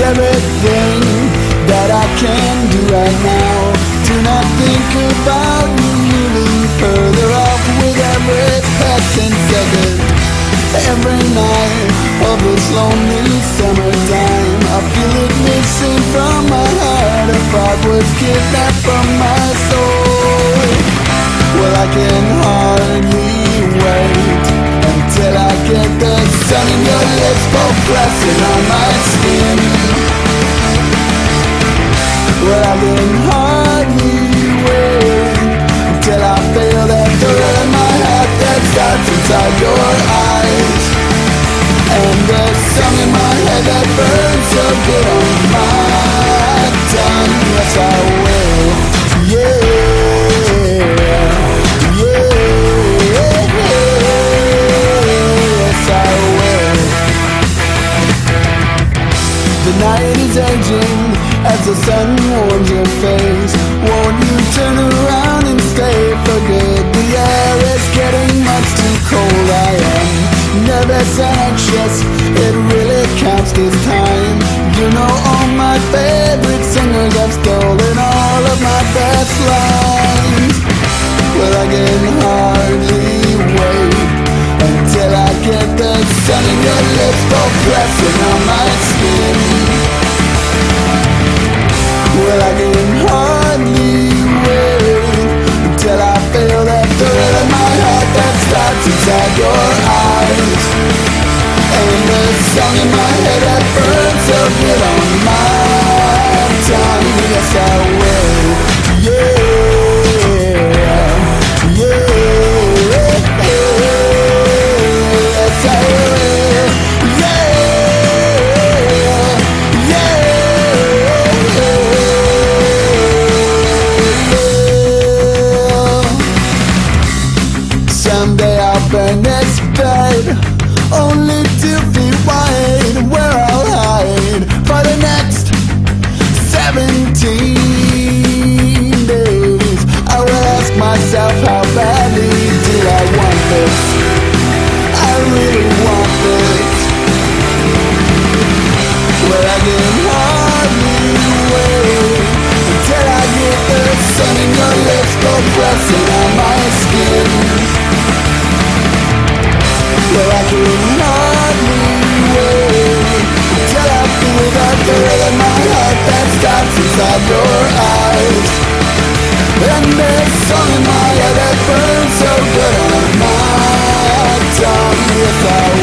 everything that I can do right now. Do not think about you moving further off with every passing second. Every night of this lonely summertime, I feel it missing from my heart. A part was kidnapped from my soul. Well, I can hardly wait until I get the sun in your lips both pressing on my skin. Well, I can hardly wait until I feel that thrill in my heart that starts inside your eyes, and the song in my head that burns so good on my tongue. Yes, I will. Yeah. The night is aging as the sun warms your face. Won't you turn around and stay for good? The air is getting much too cold. I am nervous and anxious, it really counts this time. You know all my favorite singers have stolen all of my best lines. Well, I can hardly wait until I get the sun in your lips both pressing on my skin. Well, I can hardly wait until I feel that thrill in my heart that starts inside your eyes, and the song in my head that burns so good on my tongue. Yes, I will. Yeah. Someday I'll burn this bed, only 2 feet wide, where I'll hide for the next 17 days. I will ask myself, how badly do I want this? I really want this. Well, I can hardly wait until I get the sun in your lips go pressing on my skin. Well, I can hardly wait until I feel that thrill in my heart that starts inside your eyes, and there's song in my head that burns so good on my tongue. Yes, I